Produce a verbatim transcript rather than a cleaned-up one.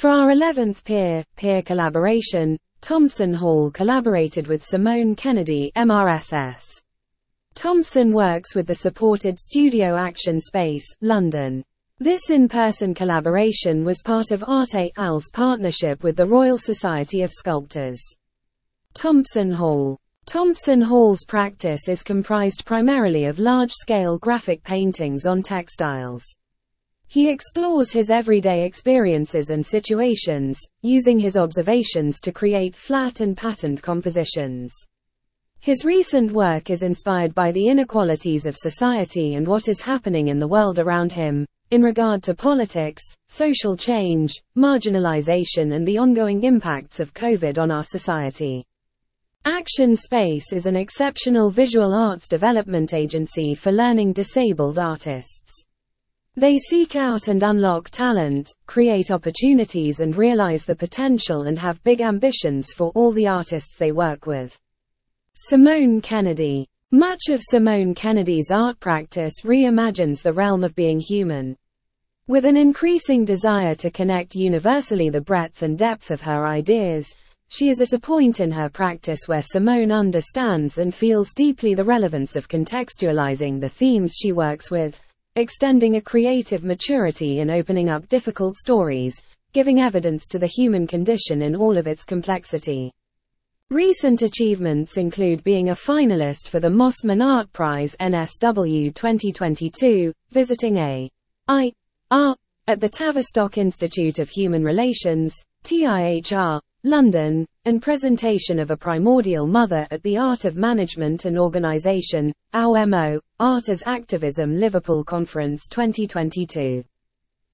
For our eleventh peer-peer collaboration, Thompson Hall collaborated with Simone Kennedy, M R S S. Thompson works with the supported Studio Action Space, London. This in-person collaboration was part of Art et al.'s partnership with the Royal Society of Sculptors. Thompson Hall. Thompson Hall's practice is comprised primarily of large-scale graphic paintings on textiles. He explores his everyday experiences and situations, using his observations to create flat and patterned compositions. His recent work is inspired by the inequalities of society and what is happening in the world around him, in regard to politics, social change, marginalization and the ongoing impacts of COVID on our society. Action Space is an exceptional visual arts development agency for learning disabled artists. They seek out and unlock talent, create opportunities and realize the potential and have big ambitions for all the artists they work with. Simone Kennedy. Much of Simone Kennedy's art practice reimagines the realm of being human. With an increasing desire to connect universally the breadth and depth of her ideas, she is at a point in her practice where Simone understands and feels deeply the relevance of contextualizing the themes she works with, extending a creative maturity and opening up difficult stories, giving evidence to the human condition in all of its complexity. Recent achievements include being a finalist for the Mossman Art Prize N S W twenty twenty-two, visiting a I R at the Tavistock Institute of Human Relations, T I H R, London, and presentation of A Primordial Mother at the Art of Management and Organisation, A W M O, Art as Activism Liverpool Conference twenty twenty-two.